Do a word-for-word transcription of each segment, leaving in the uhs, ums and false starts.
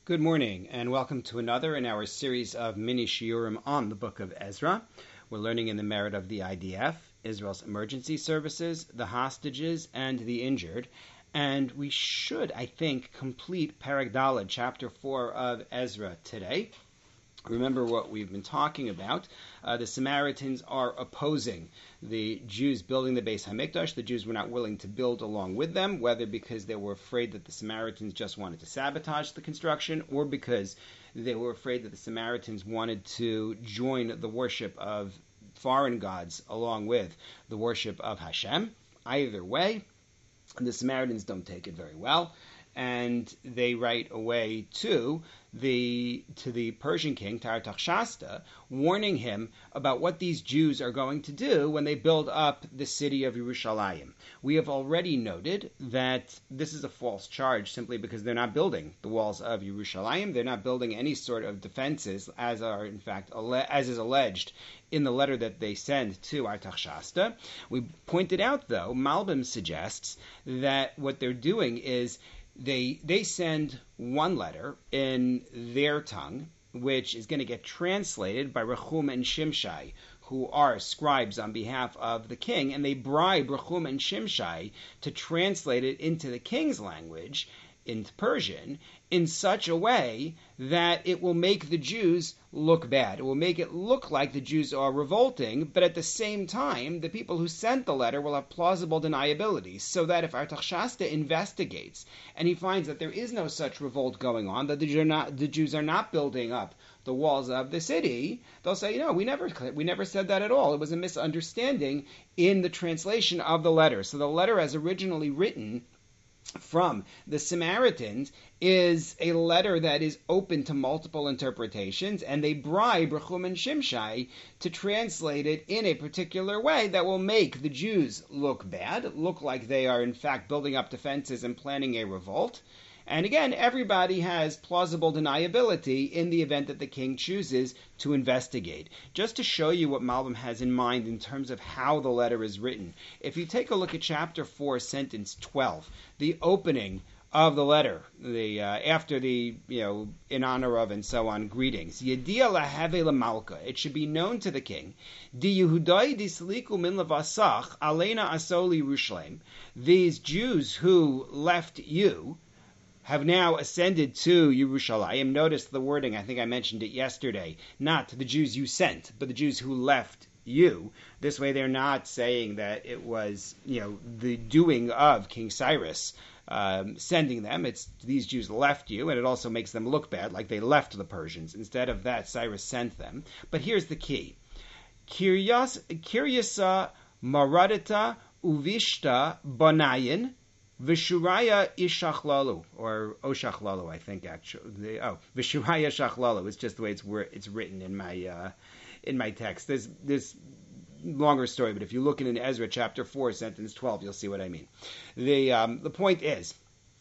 Good morning, and welcome to another in our series of mini shiurim on the book of Ezra. We're learning in the merit of the I D F, Israel's emergency services, the hostages, and the injured. And we should, I think, complete Perek Daled, chapter four of Ezra today. Remember what we've been talking about. Uh, the Samaritans are opposing the Jews building the Beis HaMikdash. The Jews were not willing to build along with them, whether because they were afraid that the Samaritans just wanted to sabotage the construction, or because they were afraid that the Samaritans wanted to join the worship of foreign gods along with the worship of Hashem. Either way, the Samaritans don't take it very well, and they write away to the to the Persian king, Artaxerxes, warning him about what these Jews are going to do when they build up the city of Yerushalayim. We have already noted that this is a false charge simply because they're not building the walls of Yerushalayim. They're not building any sort of defenses, as are in fact as is alleged in the letter that they send to Artaxerxes. We pointed out, though, Malbim suggests that what they're doing is They they send one letter in their tongue, which is going to get translated by Rechum and Shimshai, who are scribes on behalf of the king, and they bribe Rechum and Shimshai to translate it into the king's language, into Persian, in such a way that it will make the Jews look bad. It will make it look like the Jews are revolting, but at the same time, the people who sent the letter will have plausible deniability, so that if Artaxerxes investigates and he finds that there is no such revolt going on, that the Jews are not, the Jews are not building up the walls of the city, they'll say, no, we never we never said that at all. It was a misunderstanding in the translation of the letter. So the letter as originally written from the Samaritans is a letter that is open to multiple interpretations, and they bribe Rechum and Shimshai to translate it in a particular way that will make the Jews look bad, look like they are in fact building up defenses and planning a revolt. And again, everybody has plausible deniability in the event that the king chooses to investigate. Just to show you what Malbim has in mind in terms of how the letter is written, if you take a look at chapter four, sentence twelve, the opening of the letter, the uh, after the, you know, in honor of and so on, greetings. Yedia lahave lamalka. It should be known to the king. Di Yehudai disliku min levasach alena asoli Yerushalayim. These Jews who left you have now ascended to Yerushalayim. Notice the wording, I think I mentioned it yesterday. Not the Jews you sent, but the Jews who left you. This way they're not saying that it was, you know, the doing of King Cyrus um, sending them. It's these Jews left you, and it also makes them look bad, like they left the Persians. Instead of that, Cyrus sent them. But here's the key. Kiryas, Kiryasa Maradita Uvishta Bonayin Vishuraya Ishachlalu, or Oshachlalu, I think actually. Oh, Vishuraya Shachlalu. It's just the way it's it's written in my uh, in my text. There's this longer story, but if you look in Ezra chapter four, sentence twelve, you'll see what I mean. The um, the point is,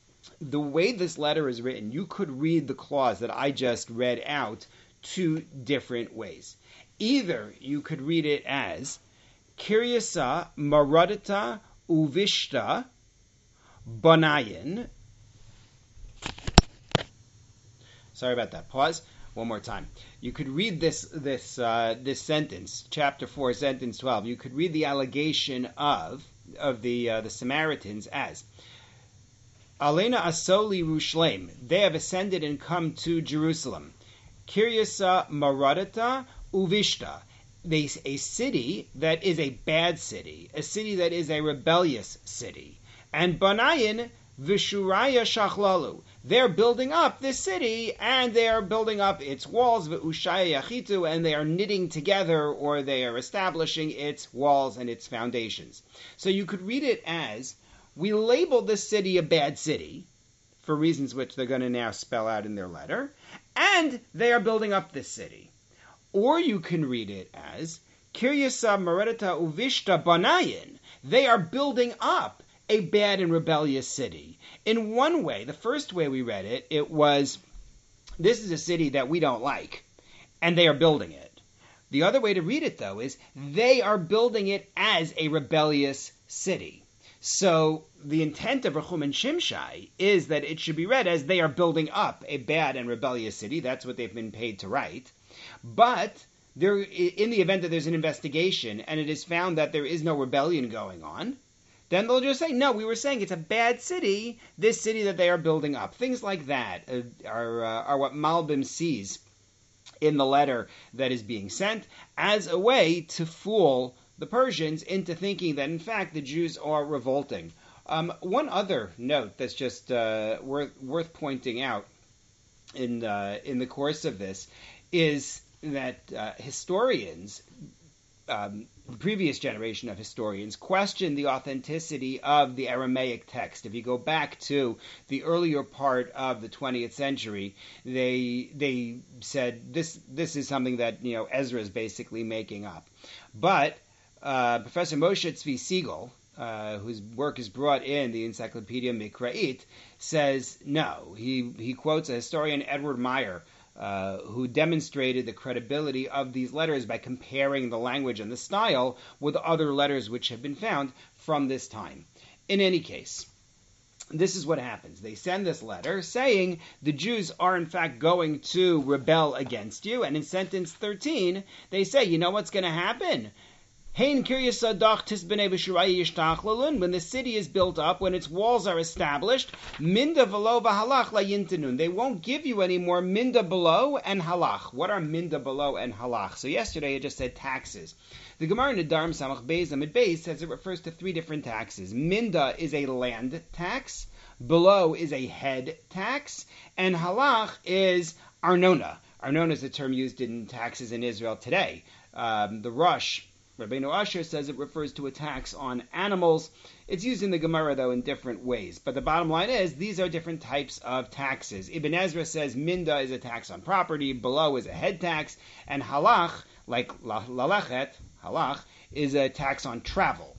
the way this letter is written, you could read the clause that I just read out two different ways. Either you could read it as Kiryasa Maradita Uvishta Bonayin. Sorry about that. Pause. One more time. You could read this this uh, this sentence, chapter four, sentence twelve. You could read the allegation of of the uh, the Samaritans as Alena Asoli Rushlaim. They have ascended and come to Jerusalem. Kiryasa Maradata Uvishta. They, a city that is a bad city, a city that is a rebellious city. And Banayin Vishuraya Shachlalu. They're building up this city, and they are building up its walls, V'ushaya Yachitu, and they are knitting together, or they are establishing its walls and its foundations. So you could read it as, we labeled this city a bad city, for reasons which they're going to now spell out in their letter, and they are building up this city. Or you can read it as, Kiryasa Maradita Uvishta Banayin. They are building up a bad and rebellious city. In one way, the first way we read it, it was, this is a city that we don't like, and they are building it. The other way to read it, though, is they are building it as a rebellious city. So the intent of Rechum and Shimshai is that it should be read as they are building up a bad and rebellious city. That's what they've been paid to write. But there, in the event that there's an investigation and it is found that there is no rebellion going on, then they'll just say, no, we were saying it's a bad city, this city that they are building up. Things like that are, uh, are what Malbim sees in the letter that is being sent as a way to fool the Persians into thinking that, in fact, the Jews are revolting. Um, one other note that's just uh, worth, worth pointing out in, uh, in the course of this is that uh, historians, um, the previous generation of historians, questioned the authenticity of the Aramaic text. If you go back to the earlier part of the twentieth century, they they said this this is something that you know Ezra is basically making up. But uh, Professor Moshe Tzvi Siegel, uh, whose work is brought in the Encyclopedia Mikra'it, says no. He he quotes a historian, Edward Meyer, Uh, who demonstrated the credibility of these letters by comparing the language and the style with other letters which have been found from this time. In any case, this is what happens. They send this letter saying the Jews are in fact going to rebel against you, and in sentence thirteen, they say, you know what's going to happen? When the city is built up, when its walls are established, minda v'lo v'halach la'yintanun. They won't give you any more minda below and halach. What are minda below and halach? So yesterday I just said taxes. The Gemara in Nedarim Samach Beis Amid Beis says it refers to three different taxes. Minda is a land tax, below is a head tax, and halach is arnona. Arnona is the term used in taxes in Israel today. Um, the Rosh Rabbeinu Asher says it refers to a tax on animals. It's used in the Gemara, though, in different ways. But the bottom line is, these are different types of taxes. Ibn Ezra says minda is a tax on property, below is a head tax, and halach, like lalachet, halach, is a tax on travel.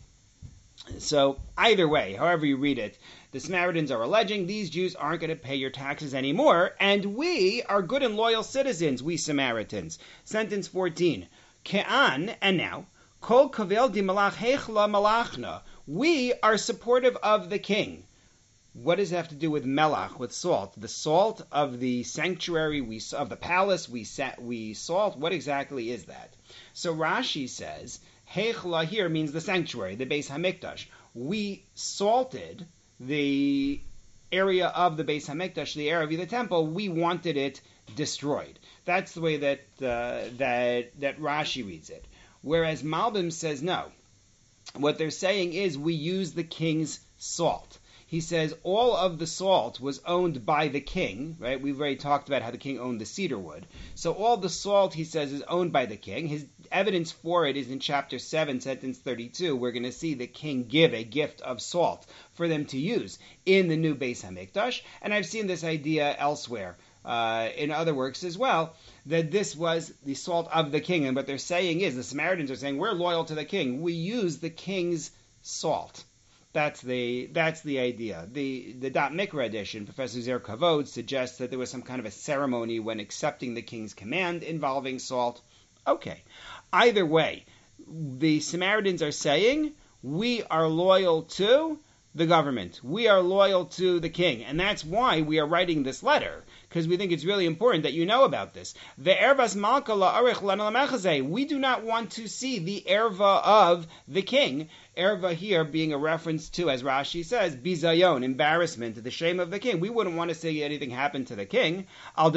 So either way, however you read it, the Samaritans are alleging these Jews aren't going to pay your taxes anymore, and we are good and loyal citizens, we Samaritans. Sentence fourteen. Ke'an, and now, Kol kavel di malach hechla malachna. We are supportive of the king. What does it have to do with melach, with salt? The salt of the sanctuary, we of the palace, we we salt. What exactly is that? So Rashi says, hechla here means the sanctuary, the Beis Hamikdash. We salted the area of the Beis Hamikdash, the area of the temple. We wanted it destroyed. That's the way that uh, that that Rashi reads it. Whereas Malbim says no. What they're saying is we use the king's salt. He says all of the salt was owned by the king, right? We've already talked about how the king owned the cedar wood. So all the salt, he says, is owned by the king. His evidence for it is in chapter seven, sentence thirty-two. We're going to see the king give a gift of salt for them to use in the new Beis Hamikdash. And I've seen this idea elsewhere. Uh, in other works as well, that this was the salt of the king. And what they're saying is, the Samaritans are saying, we're loyal to the king. We use the king's salt. That's the that's the idea. The the Dot Mikra edition, Professor Zer Kavod, suggests that there was some kind of a ceremony when accepting the king's command involving salt. Okay. Either way, the Samaritans are saying, we are loyal to the government. We are loyal to the king. And that's why we are writing this letter, because we think it's really important that you know about this. The ervas malka la'arich lana. We do not want to see the erva of the king. Erva here being a reference to, as Rashi says, bizayon, embarrassment, the shame of the king. We wouldn't want to see anything happen to the king. Al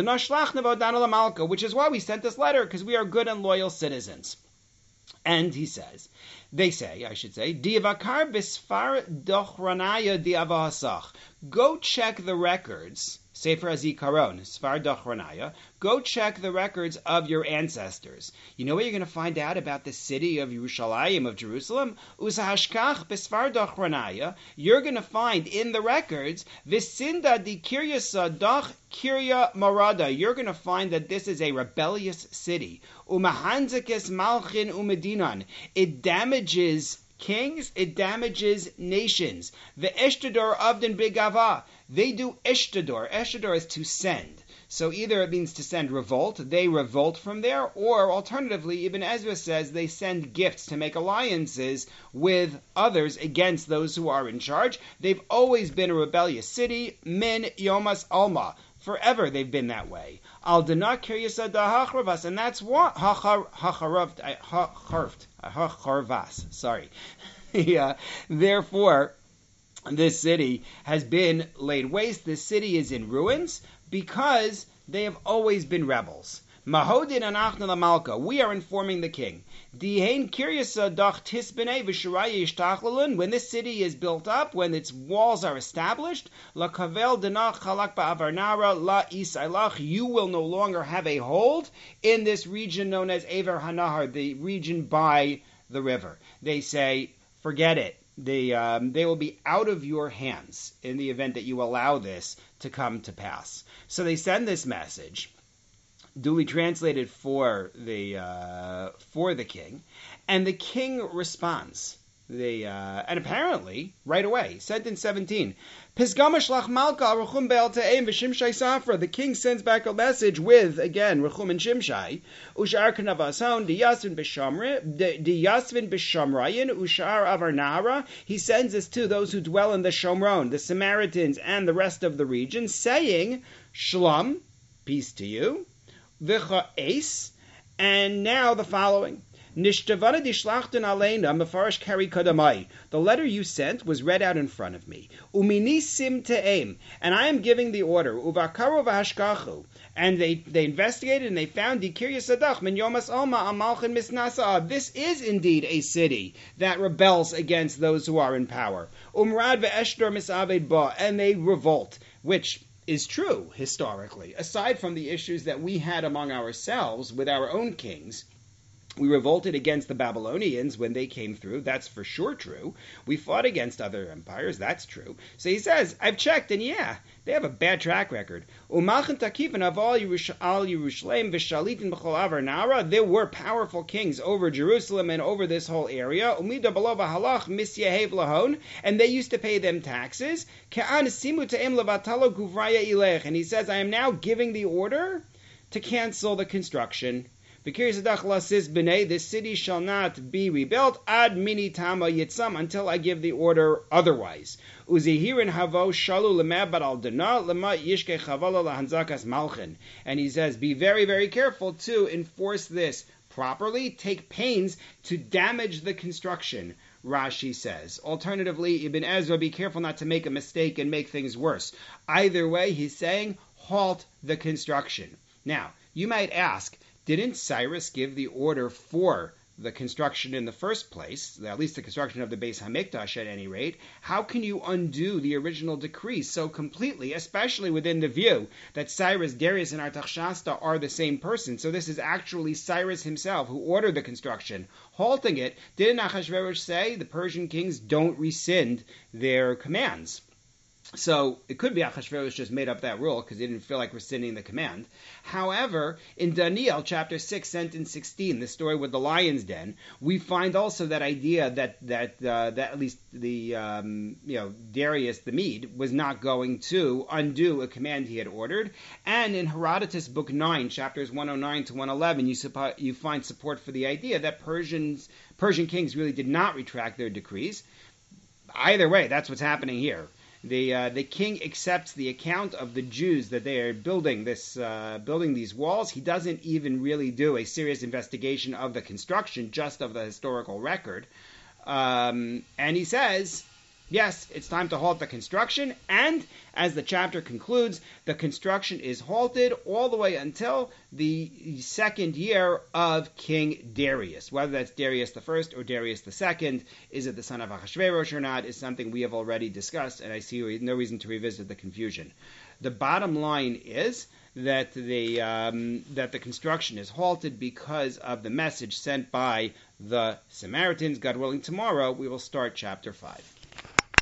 malka, which is why we sent this letter, because we are good and loyal citizens. And he says, they say, I should say, Diavakar bisfar dochranaya diavasach. Go check the records, Sefer HaZikaron, Sfar Dochranaya. Go check the records of your ancestors. You know what you're going to find out about the city of Yerushalayim, of Jerusalem? Usahashkach besfar Dochranaya. You're going to find in the records, Visinda di Kirya Sadach Kirya Marada. You're going to find that this is a rebellious city. Umahanzikis Malchin Umedinan. It damages kings, it damages nations. The Ishtador Avdin Bigava, they do Ishtador. Ishtador is to send. So either it means to send revolt, they revolt from there, or alternatively, Ibn Ezra says they send gifts to make alliances with others against those who are in charge. They've always been a rebellious city, min yomas alma. Forever they've been that way. Al denat kiryasa dahachravas, and that's what hacharvt, hacharvas. Sorry. Yeah. Therefore, this city has been laid waste. This city is in ruins because they have always been rebels. Mahodin anachna lamalka. We are informing the king. Dihain kiryasa dach tisbene v'shiraya yishtachlelun. When this city is built up, when its walls are established, la kavel denach chalak ba'avarnara la isaylach. You will no longer have a hold in this region known as Aver Hanahar, the region by the river. They say, forget it. They, um, they will be out of your hands in the event that you allow this to come to pass. So they send this message, duly translated for the uh, for the king, and the king responds. They, uh, and apparently, right away, sentence seventeen, the king sends back a message with, again, Rechum and Shimshai, Ushar Kanavason, Diyasvin B'Shamrayin, Ushar Avarnara. He sends this to those who dwell in the Shomron, the Samaritans, and the rest of the region, saying, Shalom, peace to you, V'cha Eis, and now the following. The letter you sent was read out in front of me. Uminisim te'em, and I am giving the order. Uvakaru v'hashkachu, and they, they investigated and they found Dikirya Sadach min Yomas Alma Amalchin Misnasa. This is indeed a city that rebels against those who are in power. Umrad ve'eshtor misaved ba, and they revolt, which is true historically. Aside from the issues that we had among ourselves with our own kings, we revolted against the Babylonians when they came through. That's for sure true. We fought against other empires. That's true. So he says, I've checked, and yeah, they have a bad track record. There were powerful kings over Jerusalem and over this whole area. And they used to pay them taxes. And he says, I am now giving the order to cancel the construction. This city shall not be rebuilt ad mini tama yitzam until I give the order otherwise. Uzihirin havo shalu lemabad al dana lema yishke chavala lahanzakas malchin. And he says, be very, very careful to enforce this properly. Take pains to damage the construction, Rashi says. Alternatively, Ibn Ezra, be careful not to make a mistake and make things worse. Either way, he's saying, halt the construction. Now, you might ask, didn't Cyrus give the order for the construction in the first place, at least the construction of the Beis Hamikdash at any rate? How can you undo the original decree so completely, especially within the view that Cyrus, Darius, and Artaxerxes are the same person? So this is actually Cyrus himself who ordered the construction. Halting it, didn't Achashverosh say the Persian kings don't rescind their commands? So it could be Achashverosh just made up that rule because he didn't feel like rescinding the command. However, in Daniel chapter six, sentence sixteen, the story with the lion's den, we find also that idea that that uh, that at least the um, you know Darius the Mede was not going to undo a command he had ordered. And in Herodotus book nine, chapters one oh nine to one eleven, you suppo- you find support for the idea that Persians Persian kings really did not retract their decrees. Either way, that's what's happening here. The uh, the king accepts the account of the Jews that they are building this uh, building these walls. He doesn't even really do a serious investigation of the construction, just of the historical record. Um, and he says, yes, it's time to halt the construction. And as the chapter concludes, the construction is halted all the way until the second year of King Darius. Whether that's Darius the First or Darius the Second, is it the son of Ahasuerus or not, is something we have already discussed, and I see no reason to revisit the confusion. The bottom line is that the um, that the construction is halted because of the message sent by the Samaritans. God willing, tomorrow we will start chapter five.